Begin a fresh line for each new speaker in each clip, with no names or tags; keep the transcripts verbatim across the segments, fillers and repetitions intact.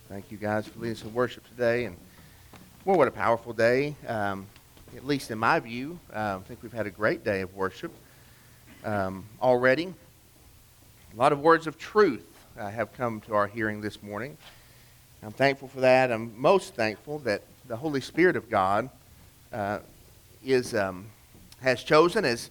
Thank you guys for leading us in worship today. And boy, what a powerful day. Um, at least in my view, uh, I think we've had a great day of worship um, already. A lot of words of truth uh, have come to our hearing this morning. I'm thankful for that. I'm most thankful that the Holy Spirit of God uh, is um, has chosen as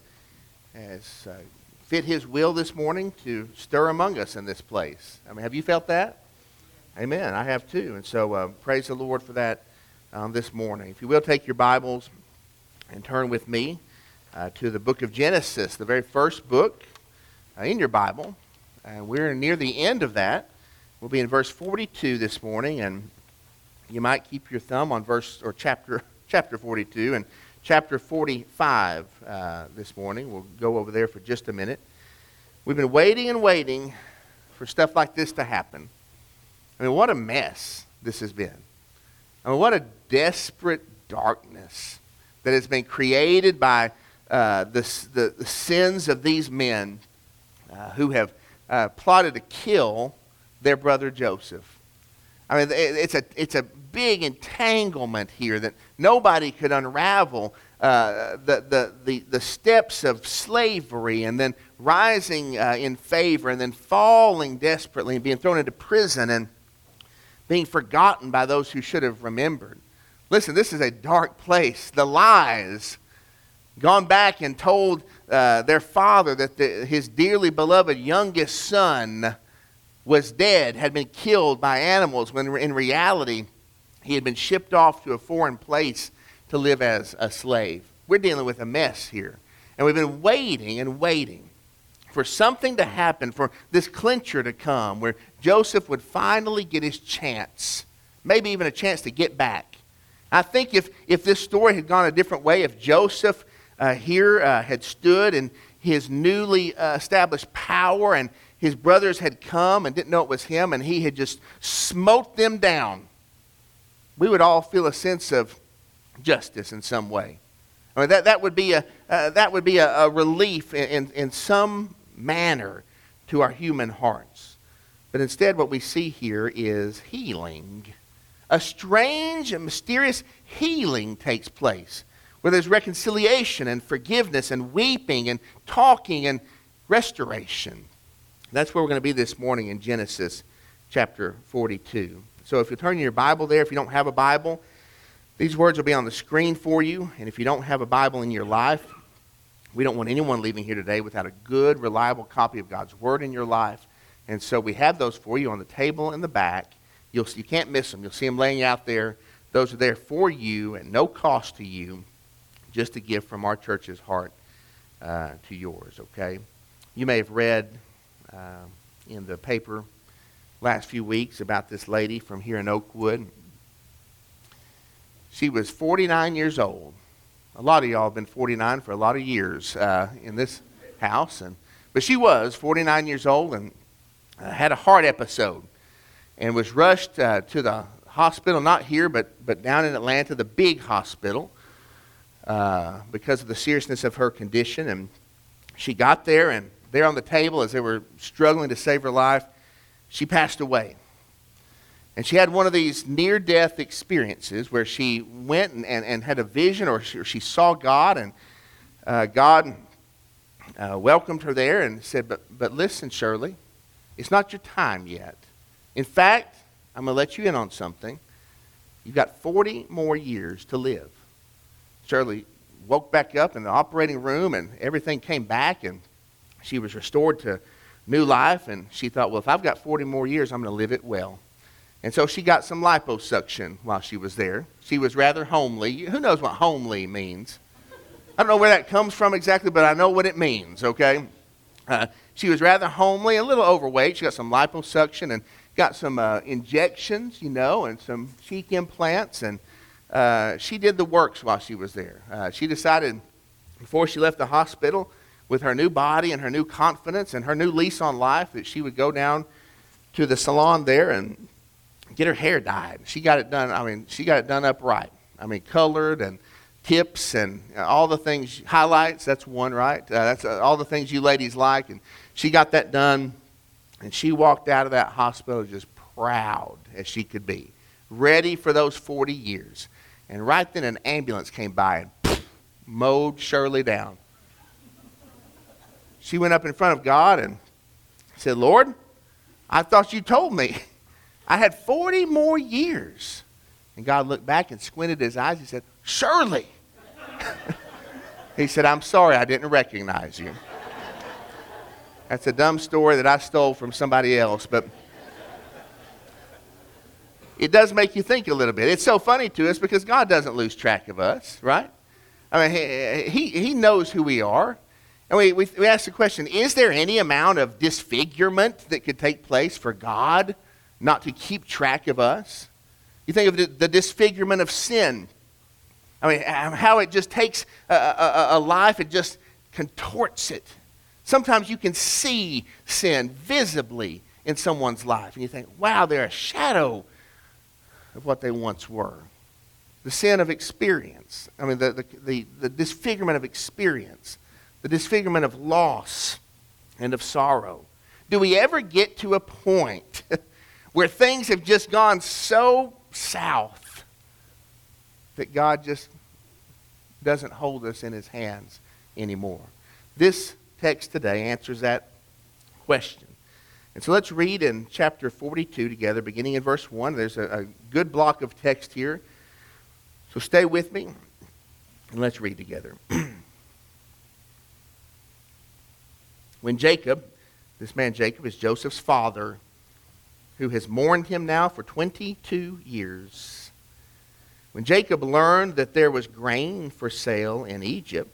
as uh, fit His will this morning to stir among us in this place. I mean, have you felt that? Amen. I have too. And so uh, praise the Lord for that um, this morning. If you will, take your Bibles and turn with me uh, to the book of Genesis, the very first book uh, in your Bible. And we're near the end of that. We'll be in verse forty-two this morning, and you might keep your thumb on verse or chapter chapter forty-two and chapter forty-five uh, this morning. We'll go over there for just a minute. We've been waiting and waiting for stuff like this to happen. I mean, what a mess this has been. I mean, what a desperate darkness that has been created by uh, the, the, the sins of these men uh, who have uh, plotted to kill their brother Joseph. I mean, it's a, it's a big entanglement here that nobody could unravel. Uh, the, the, the, the steps of slavery and then rising uh, in favor and then falling desperately and being thrown into prison and being forgotten by those who should have remembered. Listen, this is a dark place. The lies, gone back and told uh, their father that the, his dearly beloved youngest son was dead, had been killed by animals, when in reality he had been shipped off to a foreign place to live as a slave. We're dealing with a mess here. And we've been waiting and waiting for something to happen, for this clincher to come, where Joseph would finally get his chance, maybe even a chance to get back. I think if, if this story had gone a different way, if Joseph uh, here uh, had stood in his newly uh, established power and his brothers had come and didn't know it was him and he had just smote them down, we would all feel a sense of justice in some way. I mean, that, that would be a uh, that would be a, a relief in, in, in some manner to our human hearts. But instead what we see here is healing. A strange and mysterious healing takes place, where there's reconciliation and forgiveness and weeping and talking and restoration. That's where we're going to be this morning in Genesis chapter forty-two. So if you turn your Bible there, if you don't have a Bible, these words will be on the screen for you. And if you don't have a Bible in your life, we don't want anyone leaving here today without a good, reliable copy of God's Word in your life. And so we have those for you on the table in the back. You'll, you can't miss them. You'll see them laying out there. Those are there for you at no cost to you, just a gift from our church's heart uh, to yours, okay? You may have read uh, in the paper last few weeks about this lady from here in Oakwood. She was forty-nine years old. A lot of y'all have been forty-nine for a lot of years uh, in this house. and But she was forty-nine years old and uh, had a heart episode and was rushed uh, to the hospital, not here, but, but down in Atlanta, the big hospital, uh, because of the seriousness of her condition. And she got there, and there on the table, as they were struggling to save her life, she passed away. And she had one of these near-death experiences where she went and, and, and had a vision, or she, or she saw God, and uh, God uh, welcomed her there and said, but, but listen, Shirley, it's not your time yet. In fact, I'm going to let you in on something. You've got forty more years to live. Shirley woke back up in the operating room, and everything came back, and she was restored to new life, and she thought, well, if I've got forty more years, I'm going to live it well. And so she got some liposuction while she was there. She was rather homely. Who knows what homely means? I don't know where that comes from exactly, but I know what it means, okay? Uh, she was rather homely, a little overweight. She got some liposuction and got some uh, injections, you know, and some cheek implants. And uh, she did the works while she was there. Uh, she decided before she left the hospital, with her new body and her new confidence and her new lease on life, that she would go down to the salon there and get her hair dyed. She got it done, I mean, she got it done up right. I mean, colored and tips and all the things, highlights, that's one, right? Uh, that's uh, all the things you ladies like. And she got that done, and she walked out of that hospital just proud as she could be, ready for those forty years. And right then an ambulance came by and poof, mowed Shirley down. She went up in front of God and said, Lord, I thought you told me I had forty more years. And God looked back and squinted his eyes. He said, Shirley. He said, I'm sorry, I didn't recognize you. That's a dumb story that I stole from somebody else, but it does make you think a little bit. It's so funny to us because God doesn't lose track of us, right? I mean, he, he knows who we are. And we, we, we ask the question, is there any amount of disfigurement that could take place for God not to keep track of us? You think of the, the disfigurement of sin. I mean, how it just takes a, a, a life and just contorts it. Sometimes you can see sin visibly in someone's life. And you think, wow, they're a shadow of what they once were. The sin of experience. I mean, the, the, the, the disfigurement of experience. The disfigurement of loss and of sorrow. Do we ever get to a point where things have just gone so south that God just doesn't hold us in his hands anymore? This text today answers that question. And so let's read in chapter forty-two together, beginning in verse one. There's a, a good block of text here. So stay with me and let's read together. When Jacob, this man Jacob is Joseph's father, who has mourned him now for twenty-two years. When Jacob learned that there was grain for sale in Egypt,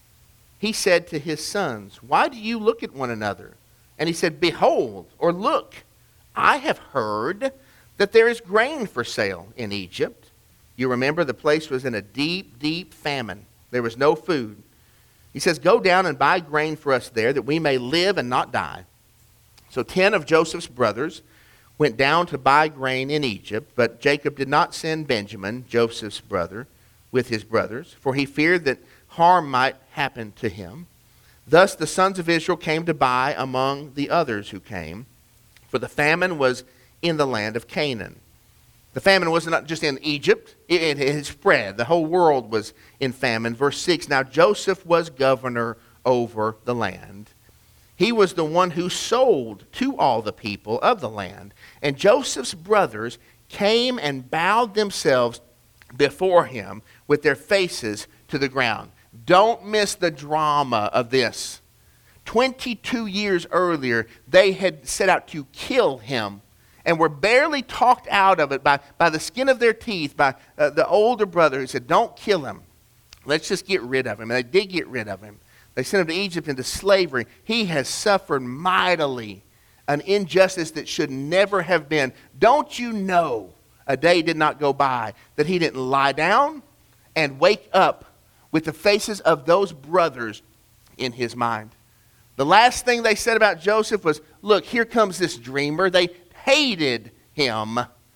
he said to his sons, why do you look at one another? And he said, behold, or look, I have heard that there is grain for sale in Egypt. You remember the place was in a deep, deep famine. There was no food. He says, go down and buy grain for us there that we may live and not die. So ten of Joseph's brothers went down to buy grain in Egypt, but Jacob did not send Benjamin, Joseph's brother, with his brothers, for he feared that harm might happen to him. Thus the sons of Israel came to buy among the others who came, for the famine was in the land of Canaan. The famine was not just in Egypt, it, it had spread. The whole world was in famine. Verse six, now Joseph was governor over the land. He was the one who sold to all the people of the land. And Joseph's brothers came and bowed themselves before him with their faces to the ground. Don't miss the drama of this. twenty-two years earlier, they had set out to kill him and were barely talked out of it by, by the skin of their teeth, by uh, the older brother who said, don't kill him. Let's just get rid of him. And they did get rid of him. They sent him to Egypt into slavery. He has suffered mightily an injustice that should never have been. Don't you know a day did not go by that he didn't lie down and wake up with the faces of those brothers in his mind. The last thing they said about Joseph was, look, here comes this dreamer. They hated him.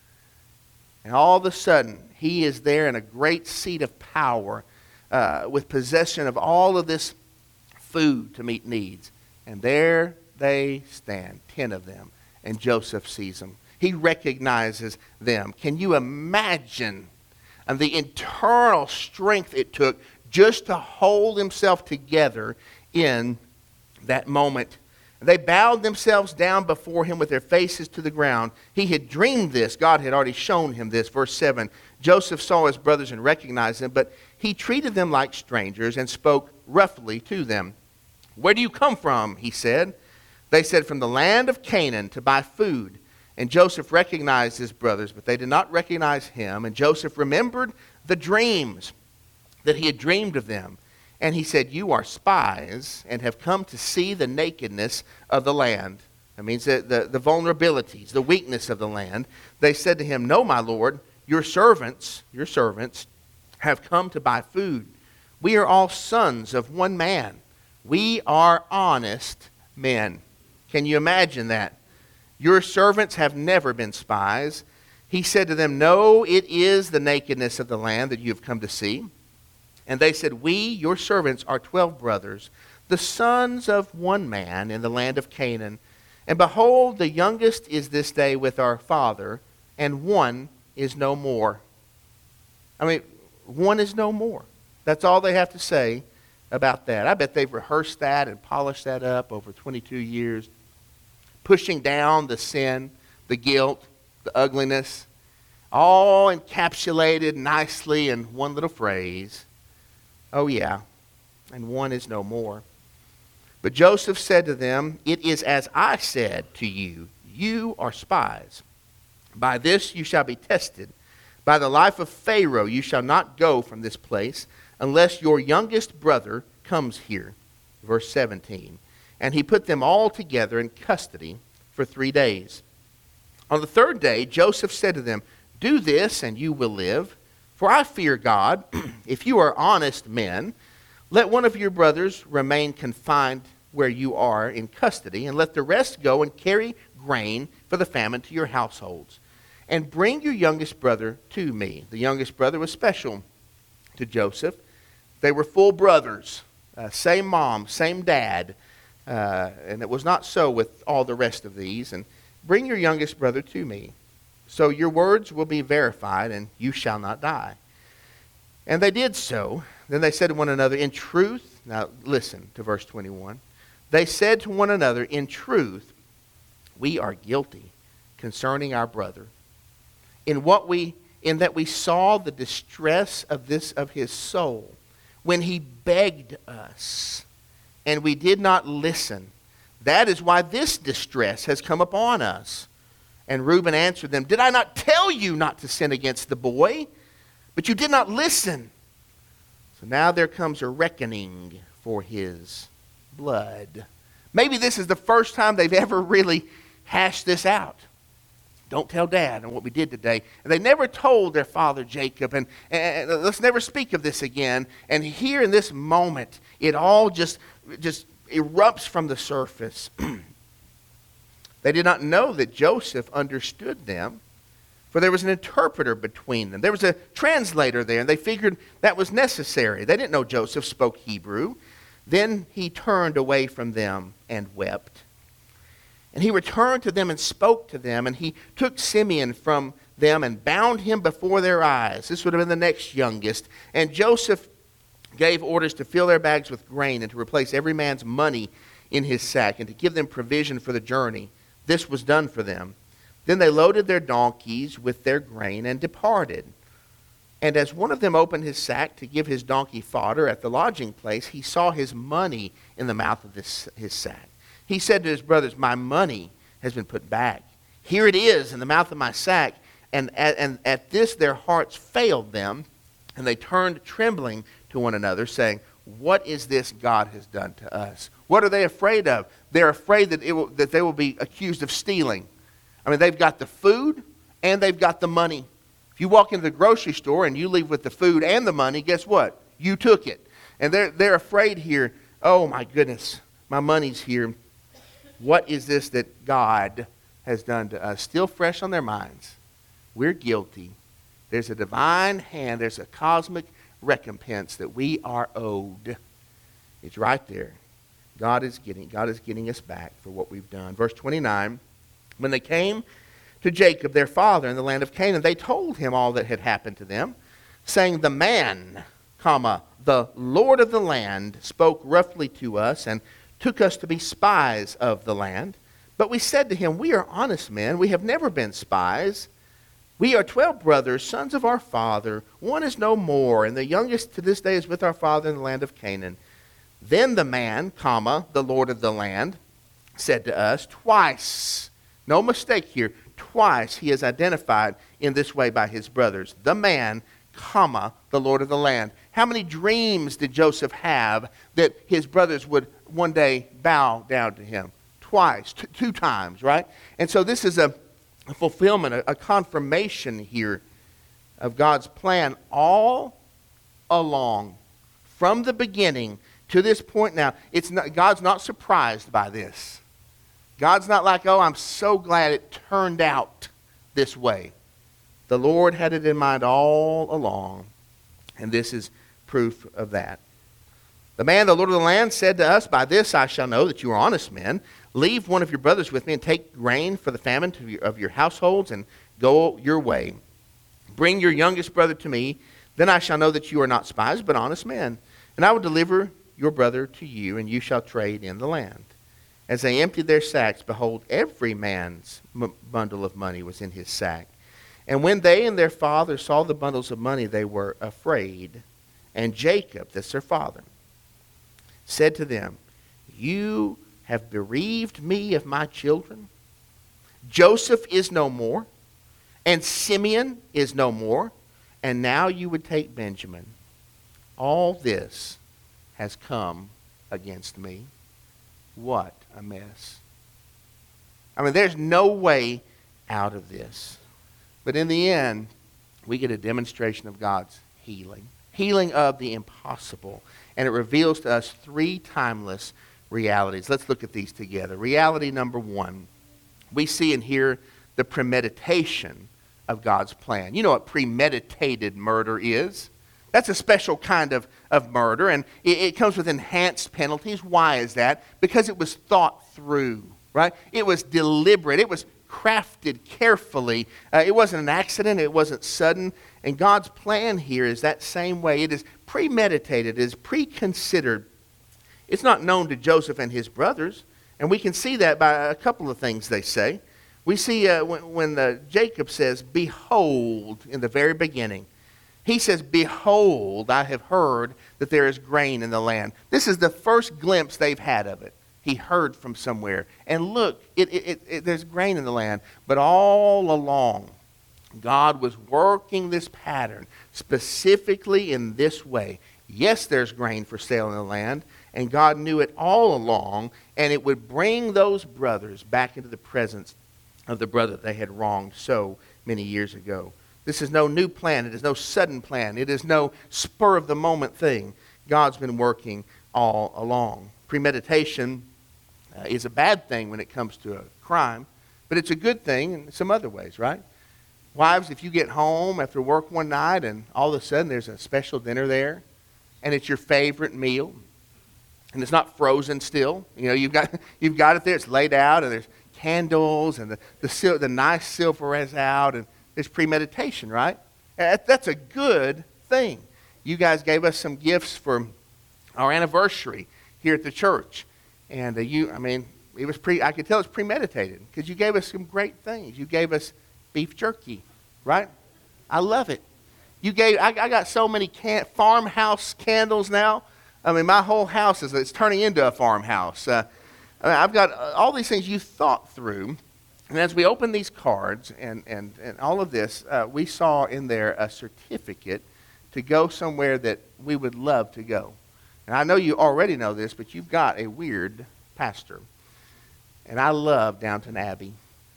And all of a sudden, he is there in a great seat of power uh, with possession of all of this food to meet needs. And there they stand, ten of them, and Joseph sees them. He recognizes them. Can you imagine and the internal strength it took just to hold himself together in that moment? They bowed themselves down before him with their faces to the ground. He had dreamed this. God had already shown him this. Verse seven, Joseph saw his brothers and recognized them, but he treated them like strangers and spoke roughly to them. Where do you come from? He said. They said, from the land of Canaan to buy food. And Joseph recognized his brothers, but they did not recognize him. And Joseph remembered the dreams that he had dreamed of them. And he said, you are spies and have come to see the nakedness of the land. That means the, the, the vulnerabilities, the weakness of the land. They said to him, no, my lord, your servants, your servants have come to buy food. We are all sons of one man. We are honest men. Can you imagine that? Your servants have never been spies. He said to them, no, it is the nakedness of the land that you have come to see. And they said, we, your servants, are twelve brothers, the sons of one man in the land of Canaan. And behold, the youngest is this day with our father, and one is no more. I mean, one is no more. That's all they have to say about that. I bet they've rehearsed that and polished that up over twenty-two years, pushing down the sin, the guilt, the ugliness, all encapsulated nicely in one little phrase. Oh yeah, and one is no more. But Joseph said to them, it is as I said to you, you are spies. By this you shall be tested. By the life of Pharaoh you shall not go from this place, unless your youngest brother comes here. Verse seventeen. And he put them all together in custody for three days. On the third day, Joseph said to them, do this and you will live. For I fear God, if you are honest men, let one of your brothers remain confined where you are in custody, and let the rest go and carry grain for the famine to your households. And bring your youngest brother to me. The youngest brother was special to Joseph. They were full brothers, uh, same mom, same dad. Uh, and it was not so with all the rest of these. And bring your youngest brother to me. So your words will be verified, and you shall not die. And they did so. Then they said to one another, in truth, now listen to verse twenty-one. They said to one another, in truth, we are guilty concerning our brother. In what we, in that we saw the distress of this of his soul, when he begged us, and we did not listen. That is why this distress has come upon us. And Reuben answered them, did I not tell you not to sin against the boy? But you did not listen. So now there comes a reckoning for his blood. Maybe this is the first time they've ever really hashed this out. Don't tell Dad on what we did today. And they never told their father Jacob. And, and let's never speak of this again. And here in this moment, it all just, just erupts from the surface. They did not know that Joseph understood them, for there was an interpreter between them. There was a translator there, and they figured that was necessary. They didn't know Joseph spoke Hebrew. Then he turned away from them and wept. And he returned to them and spoke to them, and he took Simeon from them and bound him before their eyes. This would have been the next youngest. And Joseph gave orders to fill their bags with grain and to replace every man's money in his sack and to give them provision for the journey. This was done for them. Then they loaded their donkeys with their grain and departed. And as one of them opened his sack to give his donkey fodder at the lodging place, he saw his money in the mouth of this, his sack. He said to his brothers, my money has been put back. Here it is in the mouth of my sack. And at, and at this their hearts failed them, and they turned trembling to one another, saying, what is this God has done to us? What are they afraid of? They're afraid that, it will, that they will be accused of stealing. I mean, they've got the food and they've got the money. If you walk into the grocery store and you leave with the food and the money, guess what? You took it. And they're, they're afraid here, oh my goodness, my money's here. What is this that God has done to us? Still fresh on their minds. We're guilty. There's a divine hand. There's a cosmic recompense that we are owed. It's right there. God is getting, God is getting us back for what we've done. Verse twenty-nine, when they came to Jacob, their father, in the land of Canaan, they told him all that had happened to them, saying, the man, comma, the Lord of the land, spoke roughly to us and took us to be spies of the land. But we said to him, we are honest men. We have never been spies. We are twelve brothers, sons of our father. One is no more, and the youngest to this day is with our father in the land of Canaan. Then the man, comma, the Lord of the land, said to us twice, no mistake here, twice he is identified in this way by his brothers. The man, comma, the Lord of the land. How many dreams did Joseph have that his brothers would one day bow down to him? Twice, t- two times, right? And so this is a, a fulfillment, a, a confirmation here of God's plan all along, from the beginning to this point now. It's not, God's not surprised by this. God's not like, oh, I'm so glad it turned out this way. The Lord had it in mind all along, and this is proof of that. The man, the Lord of the land, said to us, by this I shall know that you are honest men. Leave one of your brothers with me and take grain for the famine to your, of your households and go your way. Bring your youngest brother to me. Then I shall know that you are not spies, but honest men. And I will deliver your brother to you, and you shall trade in the land. As they emptied their sacks, behold, every man's m- bundle of money was in his sack. And when they and their father saw the bundles of money, they were afraid. And Jacob, that's their father, said to them, you have bereaved me of my children. Joseph is no more, and Simeon is no more, and now you would take Benjamin. All this has come against me. What a mess. I mean, there's no way out of this. But in the end, we get a demonstration of God's healing. Healing of the impossible. And it reveals to us three timeless realities. Let's look at these together. Reality number one. We see and hear the premeditation of God's plan. You know what premeditated murder is? That's a special kind of, of murder, and it, it comes with enhanced penalties. Why is that? Because it was thought through, right? It was deliberate. It was crafted carefully. Uh, it wasn't an accident. It wasn't sudden. And God's plan here is that same way. It is premeditated. It is preconsidered. It's not known to Joseph and his brothers, and we can see that by a couple of things they say. We see uh, when, when uh, Jacob says, behold, in the very beginning. He says, behold, I have heard that there is grain in the land. This is the first glimpse they've had of it. He heard from somewhere. And look, it, it, it, it, there's grain in the land. But all along, God was working this pattern specifically in this way. Yes, there's grain for sale in the land. And God knew it all along. And it would bring those brothers back into the presence of the brother they had wronged so many years ago. This is no new plan. It is no sudden plan. It is no spur-of-the-moment thing. God's been working all along. Premeditation uh, is a bad thing when it comes to a crime, but it's a good thing in some other ways, right? Wives, if you get home after work one night and all of a sudden there's a special dinner there, and it's your favorite meal, and it's not frozen still. You know, you've got you've got it there. It's laid out, and there's candles, and the the, sil- the nice silver is out, and it's premeditation, right? That's a good thing. You guys gave us some gifts for our anniversary here at the church. And uh, you, I mean, it was pre, I could tell it's premeditated because you gave us some great things. You gave us beef jerky, right? I love it. You gave, I, I got so many can, farmhouse candles now. I mean, my whole house is, it's turning into a farmhouse. Uh, I mean, I've got all these things you thought through. And as we opened these cards and, and, and all of this, uh, we saw in there a certificate to go somewhere that we would love to go. And I know you already know this, but you've got a weird pastor. And I love Downton Abbey.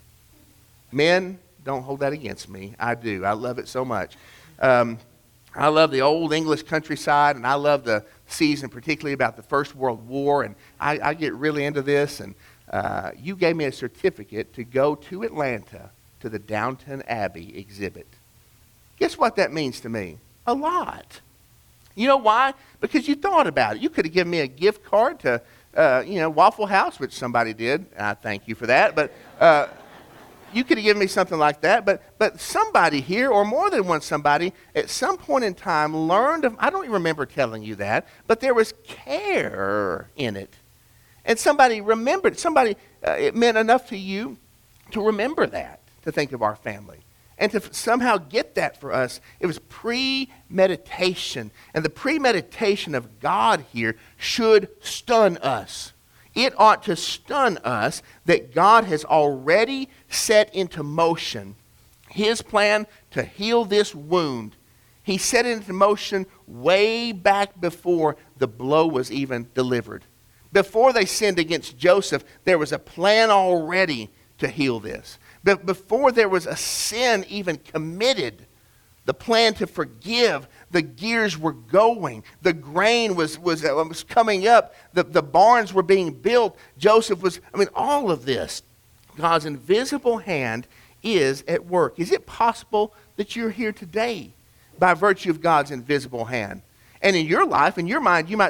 Men, don't hold that against me. I do. I love it so much. Um, I love the old English countryside, and I love the season, particularly about the First World War. And I, I get really into this, and Uh, you gave me a certificate to go to Atlanta to the Downton Abbey exhibit. Guess what that means to me? A lot. You know why? Because you thought about it. You could have given me a gift card to, uh, you know, Waffle House, which somebody did. I thank you for that. But uh, you could have given me something like that. But but somebody here, or more than one somebody, at some point in time learned of, I don't even remember telling you that, but there was care in it. And somebody remembered, somebody, uh, it meant enough to you to remember that, to think of our family. And to f- somehow get that for us, it was premeditation. And the premeditation of God here should stun us. It ought to stun us that God has already set into motion his plan to heal this wound. He set it into motion way back before the blow was even delivered. Before they sinned against Joseph, there was a plan already to heal this. But before there was a sin even committed, the plan to forgive, the gears were going. The grain was, was, uh, was coming up. The, the barns were being built. Joseph was, I mean, all of this. God's invisible hand is at work. Is it possible that you're here today by virtue of God's invisible hand? And in your life, in your mind, you might say,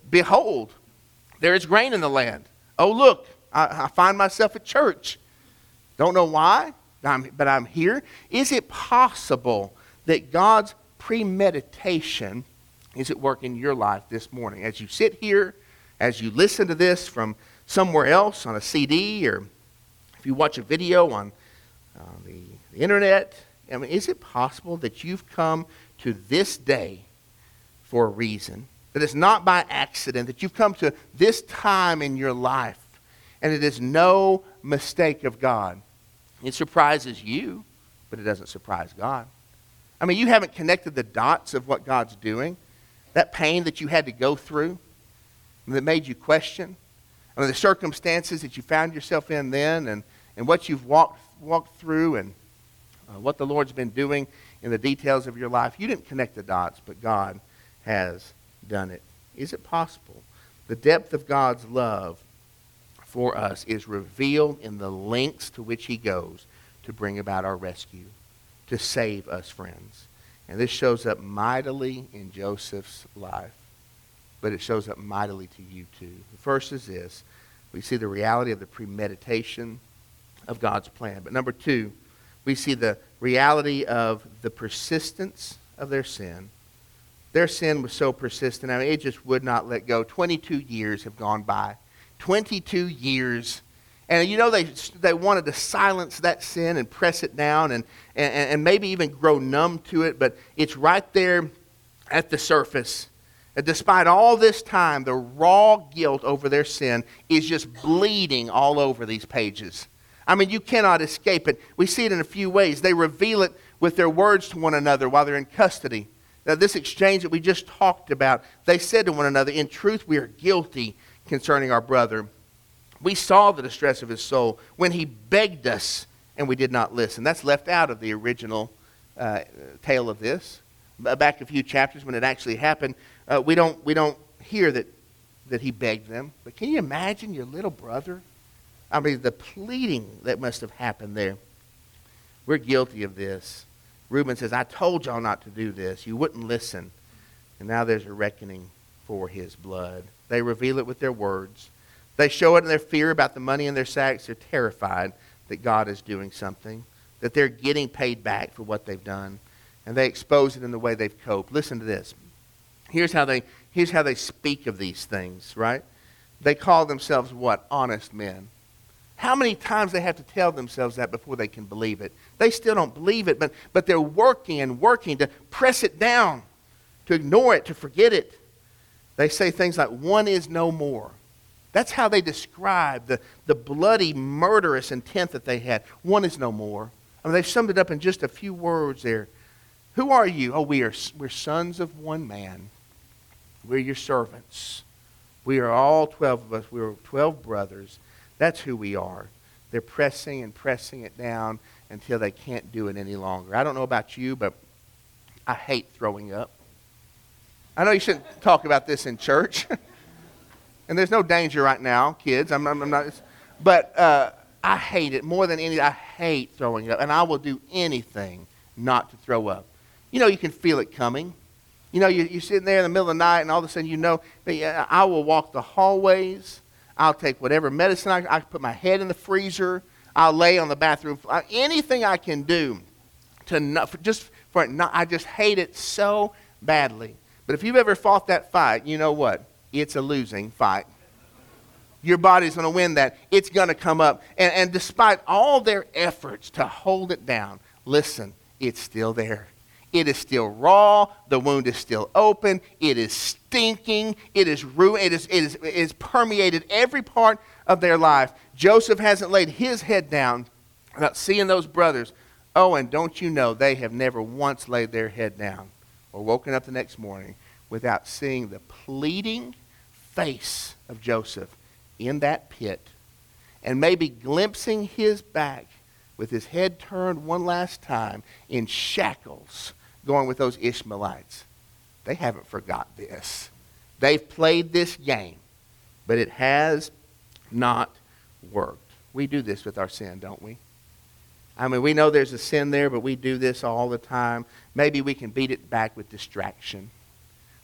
behold, there is grain in the land. Oh, look, I, I find myself at church. Don't know why, I'm, but I'm here. Is it possible that God's premeditation is at work in your life this morning? As you sit here, as you listen to this from somewhere else on a C D, or if you watch a video on uh, the, the internet, I mean, is it possible that you've come to this day for a reason? That it's not by accident, that you've come to this time in your life, and it is no mistake of God. It surprises you, but it doesn't surprise God. I mean, you haven't connected the dots of what God's doing. That pain that you had to go through, that made you question. I mean, the circumstances that you found yourself in then, and, and what you've walked, walked through, and uh, what the Lord's been doing in the details of your life. You didn't connect the dots, but God has done it. Is it possible? The depth of God's love for us is revealed in the lengths to which he goes to bring about our rescue, to save us, friends. And this shows up mightily in Joseph's life, but it shows up mightily to you too. The first is this. We see the reality of the premeditation of God's plan. But number two, we see the reality of the persistence of their sin. Their sin was so persistent. I mean, it just would not let go. twenty-two years have gone by. twenty-two years. And you know, they they wanted to silence that sin and press it down and, and, and maybe even grow numb to it. But it's right there at the surface. And despite all this time, the raw guilt over their sin is just bleeding all over these pages. I mean, you cannot escape it. We see it in a few ways. They reveal it with their words to one another while they're in custody. Now, this exchange that we just talked about, they said to one another, in truth, we are guilty concerning our brother. We saw the distress of his soul when he begged us and we did not listen. That's left out of the original uh, tale of this. Back a few chapters when it actually happened, uh, we don't we don't hear that, that he begged them. But can you imagine your little brother? I mean, the pleading that must have happened there. We're guilty of this. Reuben says, I told y'all not to do this. You wouldn't listen. And now there's a reckoning for his blood. They reveal it with their words. They show it in their fear about the money in their sacks. They're terrified that God is doing something, that they're getting paid back for what they've done. And they expose it in the way they've coped. Listen to this. Here's how they, here's how they speak of these things, right? They call themselves what? Honest men. How many times they have to tell themselves that before they can believe it? They still don't believe it, but, but they're working and working to press it down, to ignore it, to forget it. They say things like, one is no more. That's how they describe the, the bloody, murderous intent that they had. One is no more. I mean, they've summed it up in just a few words there. Who are you? Oh, we are we're sons of one man. We're your servants. We are all twelve of us. We're twelve brothers. That's who we are. They're pressing and pressing it down until they can't do it any longer. I don't know about you, but I hate throwing up. I know you shouldn't talk about this in church. And there's no danger right now, kids. I'm, I'm, I'm not. But uh, I hate it more than any. I hate throwing up. And I will do anything not to throw up. You know, you can feel it coming. You know, you, you're sitting there in the middle of the night and all of a sudden you know, I will walk the hallways. I'll take whatever medicine I, I put my head in the freezer. I'll lay on the bathroom floor. Anything I can do to not, for just for it not, I just hate it so badly. But if you've ever fought that fight, you know what? It's a losing fight. Your body's going to win that. It's going to come up. And, and despite all their efforts to hold it down, listen, it's still there. It is still raw. The wound is still open. It is stinking. It is ruined. It is, it is, it is permeated every part of their life. Joseph hasn't laid his head down without seeing those brothers. Oh, and don't you know, they have never once laid their head down or woken up the next morning without seeing the pleading face of Joseph in that pit and maybe glimpsing his back with his head turned one last time in shackles, going with those Ishmaelites. They haven't forgot this. They've played this game, but it has not worked. We do this with our sin, don't we? I mean, we know there's a sin there, but we do this all the time. Maybe we can beat it back with distraction.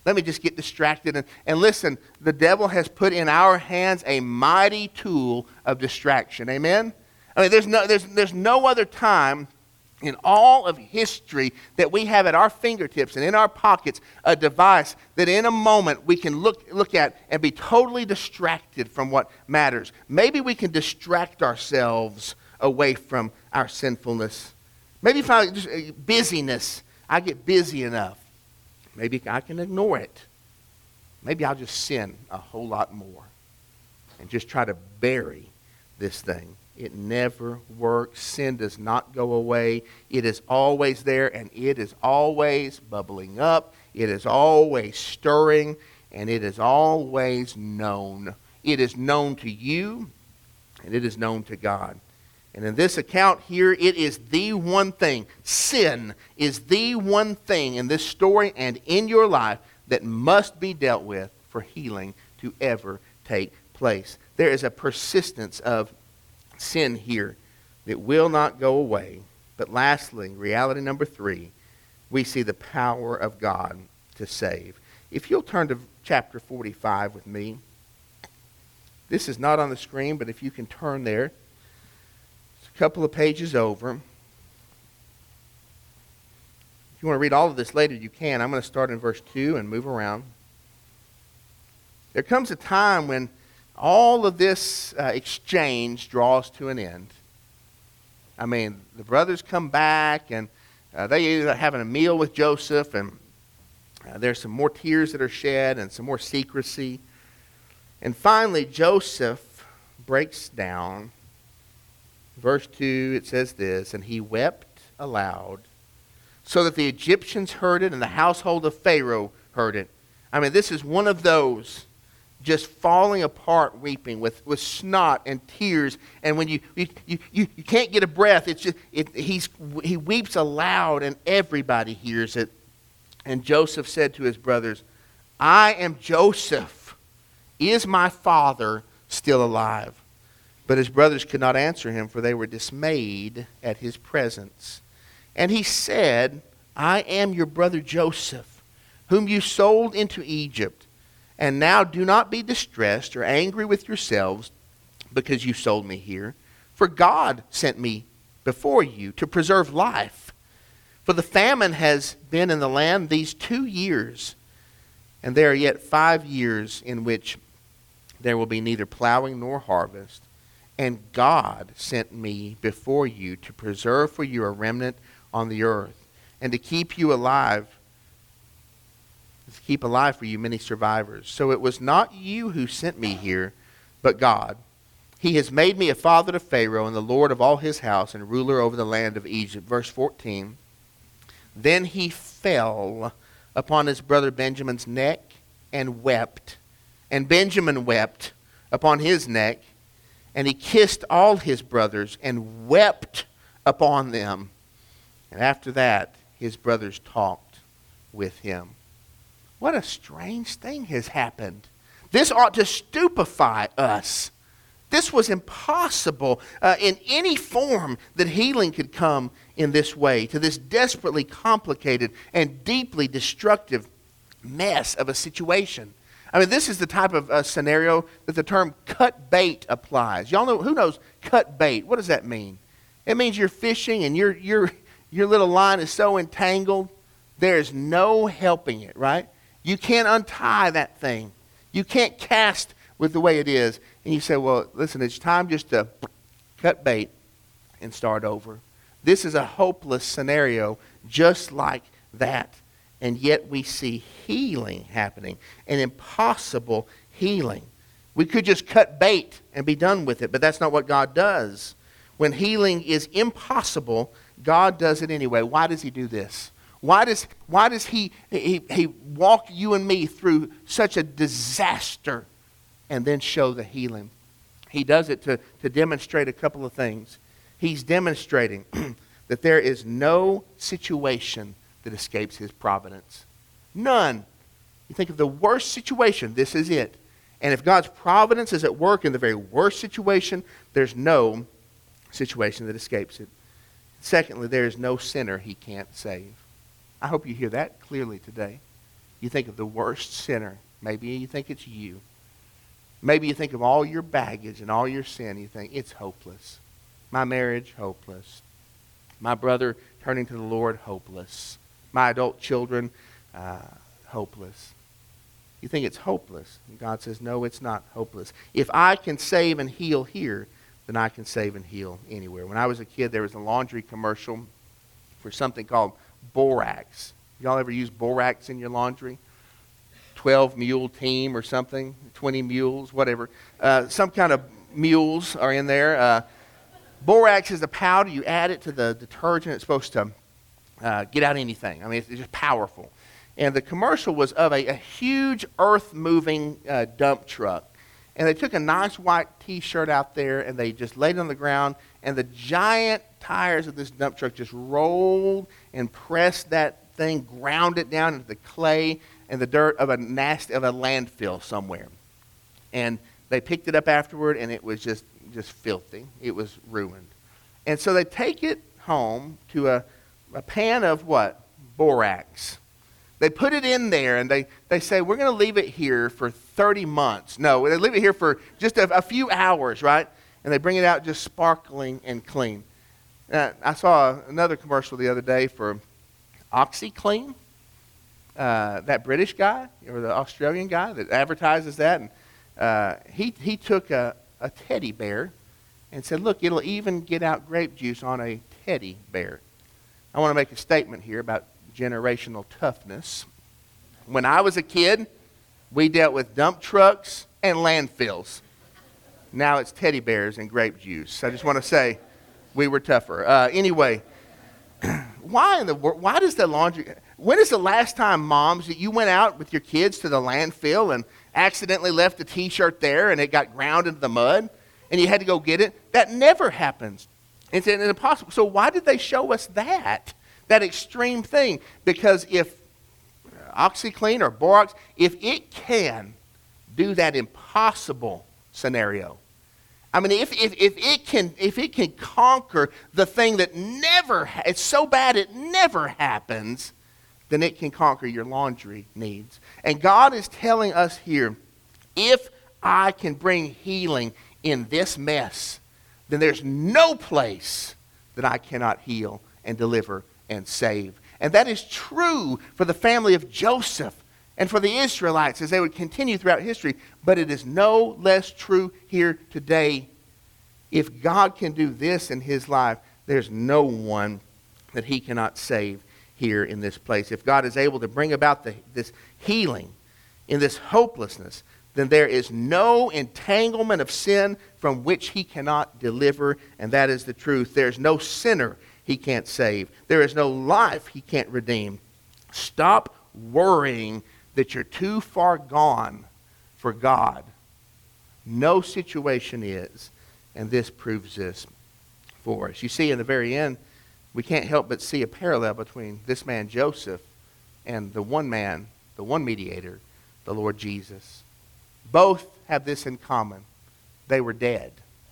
Let me just get distracted. And, and listen, the devil has put in our hands a mighty tool of distraction. Amen? I mean, there's no, there's, there's no other time in all of history that we have at our fingertips and in our pockets a device that in a moment we can look, look at and be totally distracted from what matters. Maybe we can distract ourselves away from our sinfulness. Maybe if I just uh, busyness, I get busy enough. Maybe I can ignore it. Maybe I'll just sin a whole lot more and just try to bury this thing. It never works. Sin does not go away. It is always there, and it is always bubbling up. It is always stirring, and it is always known. It is known to you, and it is known to God. And in this account here, it is the one thing. Sin is the one thing in this story and in your life that must be dealt with for healing to ever take place. There is a persistence of sin here that will not go away. But lastly, reality number three, we see the power of God to save. If you'll turn to chapter forty-five with me. This is not on the screen, but if you can turn there. It's a couple of pages over. If you want to read all of this later, you can. I'm going to start in verse two and move around. There comes a time when all of this uh, exchange draws to an end. I mean, the brothers come back, and uh, they are having a meal with Joseph, and uh, there's some more tears that are shed and some more secrecy. And finally, Joseph breaks down. Verse two, it says this, and he wept aloud, so that the Egyptians heard it, and the household of Pharaoh heard it. I mean, this is one of those just falling apart weeping with, with snot and tears. And when you you, you, you you can't get a breath, it's just it, he's he weeps aloud and everybody hears it. And Joseph said to his brothers, I am Joseph. Is my father still alive? But his brothers could not answer him, for they were dismayed at his presence. And he said, I am your brother Joseph, whom you sold into Egypt. And now do not be distressed or angry with yourselves because you sold me here. For God sent me before you to preserve life. For the famine has been in the land these two years, and there are yet five years in which there will be neither plowing nor harvest. And God sent me before you to preserve for you a remnant on the earth, and to keep you alive to keep alive for you many survivors. So it was not you who sent me here, but God. He has made me a father to Pharaoh and the Lord of all his house and ruler over the land of Egypt. Verse fourteen. Then he fell upon his brother Benjamin's neck and wept. And Benjamin wept upon his neck. And he kissed all his brothers and wept upon them. And after that, his brothers talked with him. What a strange thing has happened. This ought to stupefy us. This was impossible uh, in any form that healing could come in this way, to this desperately complicated and deeply destructive mess of a situation. I mean, this is the type of uh, scenario that the term cut bait applies. Y'all know, who knows cut bait? What does that mean? It means you're fishing and your your your little line is so entangled, there's no helping it, right? You can't untie that thing. You can't cast with the way it is. And you say, well, listen, it's time just to cut bait and start over. This is a hopeless scenario just like that. And yet we see healing happening, an impossible healing. We could just cut bait and be done with it, but that's not what God does. When healing is impossible, God does it anyway. Why does he do this? Why does, why does he, he, he walk you and me through such a disaster and then show the healing? He does it to, to demonstrate a couple of things. He's demonstrating that there is no situation that escapes his providence. None. You think of the worst situation, this is it. And if God's providence is at work in the very worst situation, there's no situation that escapes it. Secondly, there is no sinner he can't save. I hope you hear that clearly today. You think of the worst sinner. Maybe you think it's you. Maybe you think of all your baggage and all your sin. You think, it's hopeless. My marriage, hopeless. My brother turning to the Lord, hopeless. My adult children, uh, hopeless. You think it's hopeless. And God says, no, it's not hopeless. If I can save and heal here, then I can save and heal anywhere. When I was a kid, there was a laundry commercial for something called Borax. Y'all ever use Borax in your laundry? twelve mule team or something, twenty mules, whatever. Uh, some kind of mules are in there. Uh, Borax is a powder. You add it to the detergent. It's supposed to uh, get out anything. I mean, it's, it's just powerful. And the commercial was of a, a huge earth-moving uh, dump truck. And they took a nice white T-shirt out there, and they just laid it on the ground, and the giant tires of this dump truck just rolled and pressed that thing, ground it down into the clay and the dirt of a nasty, of a landfill somewhere. And they picked it up afterward, and it was just, just filthy. It was ruined. And so they take it home to a, a pan of what? Borax. They put it in there, and they, they say, we're going to leave it here for thirty months. No, they leave it here for just a, a few hours, right? And they bring it out just sparkling and clean. Uh, I saw another commercial the other day for OxyClean. Uh, that British guy, or the Australian guy that advertises that, and uh, he, he took a, a teddy bear and said, look, it'll even get out grape juice on a teddy bear. I want to make a statement here about generational toughness. When I was a kid, we dealt with dump trucks and landfills. Now it's teddy bears and grape juice. I just want to say we were tougher. Uh, anyway, why in the world, why does the laundry, when is the last time, moms, that you went out with your kids to the landfill and accidentally left a T-shirt there and it got ground into the mud and you had to go get it? That never happens. It's impossible. So why did they show us that? That extreme thing? Because if OxyClean or Borax, if it can do that impossible scenario, I mean, if, if, if, it can, if it can conquer the thing that never, it's so bad it never happens, then it can conquer your laundry needs. And God is telling us here, if I can bring healing in this mess, then there's no place that I cannot heal and deliver and save. And that is true for the family of Joseph and for the Israelites as they would continue throughout history. But it is no less true here today. If God can do this in his life, there's no one that he cannot save here in this place. If God is able to bring about the, this healing in this hopelessness, then there is no entanglement of sin from which he cannot deliver, and that is the truth. There's no sinner he can't save. There is no life he can't redeem. Stop worrying that you're too far gone for God. No situation is, and this proves this for us. You see, in the very end, we can't help but see a parallel between this man Joseph and the one man, the one mediator, the Lord Jesus. Both have this in common. They were dead.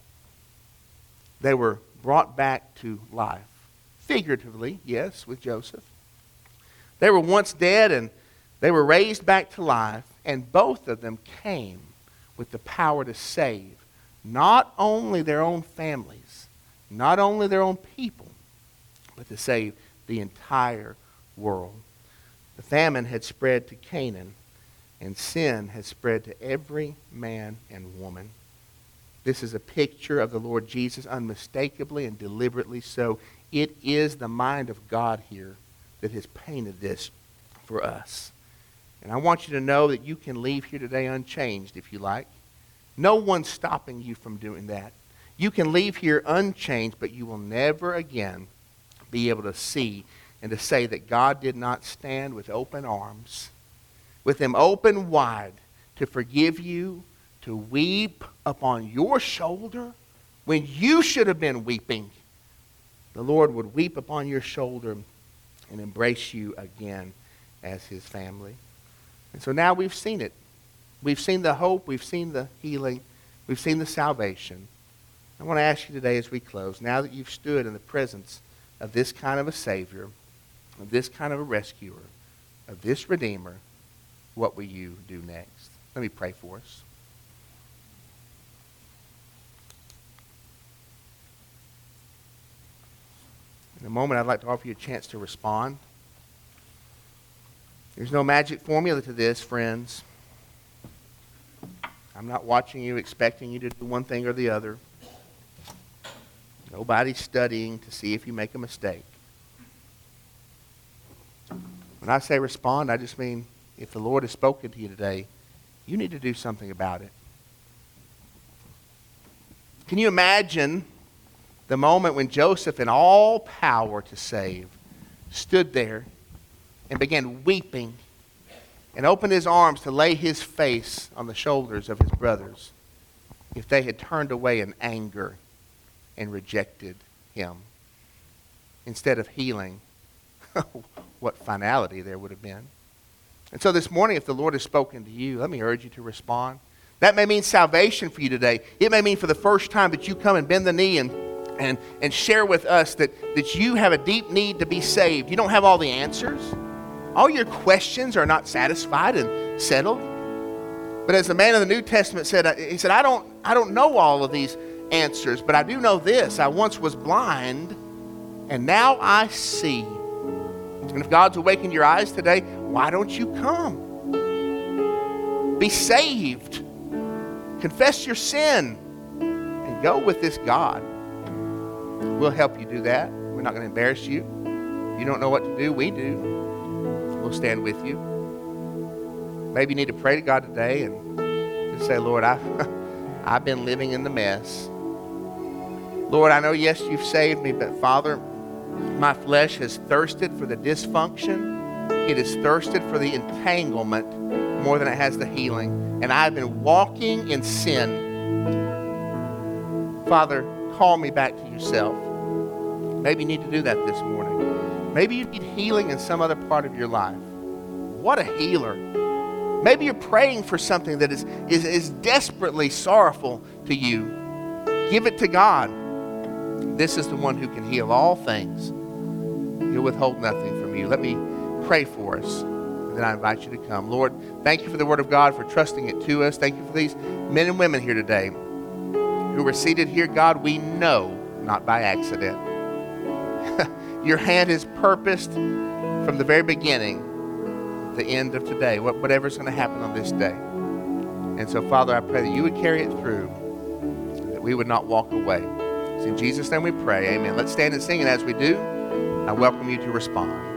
They were brought back to life. Figuratively, yes, with Joseph. They were once dead and they were raised back to life, and both of them came with the power to save not only their own families, not only their own people, but to save the entire world. The famine had spread to Canaan, and sin has spread to every man and woman. This is a picture of the Lord Jesus, unmistakably and deliberately so. It is the mind of God here that has painted this for us. And I want you to know that you can leave here today unchanged if you like. No one's stopping you from doing that. You can leave here unchanged, but you will never again be able to see and to say that God did not stand with open arms, with them open wide, to forgive you, to weep upon your shoulder when you should have been weeping. The Lord would weep upon your shoulder and embrace you again as his family. And so now we've seen it. We've seen the hope. We've seen the healing. We've seen the salvation. I want to ask you today as we close, now that you've stood in the presence of this kind of a Savior, of this kind of a rescuer, of this Redeemer, what will you do next? Let me pray for us. In a moment, I'd like to offer you a chance to respond. There's no magic formula to this, friends. I'm not watching you, expecting you to do one thing or the other. Nobody's studying to see if you make a mistake. When I say respond, I just mean if the Lord has spoken to you today, you need to do something about it. Can you imagine the moment when Joseph, in all power to save, stood there and began weeping and opened his arms to lay his face on the shoulders of his brothers if they had turned away in anger and rejected him? Instead of healing, what finality there would have been. And so this morning, if the Lord has spoken to you, let me urge you to respond. That may mean salvation for you today. It may mean for the first time that you come and bend the knee and, and, and share with us that, that you have a deep need to be saved. You don't have all the answers. All your questions are not satisfied and settled. But as the man of the New Testament said, he said, I don't, I don't know all of these answers, but I do know this. I once was blind, and now I see. And if God's awakened your eyes today, why don't you come? Be saved. Confess your sin. And go with this God. We'll help you do that. We're not going to embarrass you. You don't know what to do, we do. We'll stand with you. Maybe you need to pray to God today and just say, Lord, I, I've been living in the mess. Lord, I know, yes, you've saved me, but Father, my flesh has thirsted for the dysfunction. It has thirsted for the entanglement more than it has the healing. And I've been walking in sin. Father, call me back to yourself. Maybe you need to do that this morning. Maybe you need healing in some other part of your life. What a healer. Maybe you're praying for something that is, is, is desperately sorrowful to you. Give it to God. This is the one who can heal all things. He'll withhold nothing from you. Let me pray for us, and then I invite you to come. Lord, thank you for the word of God, for trusting it to us. Thank you for these men and women here today who are seated here. God, we know not by accident. Your hand is purposed from the very beginning, the end of today, whatever's going to happen on this day. And so, Father, I pray that you would carry it through, that we would not walk away. It's in Jesus' name we pray. Amen. Let's stand and sing, and as we do, I welcome you to respond.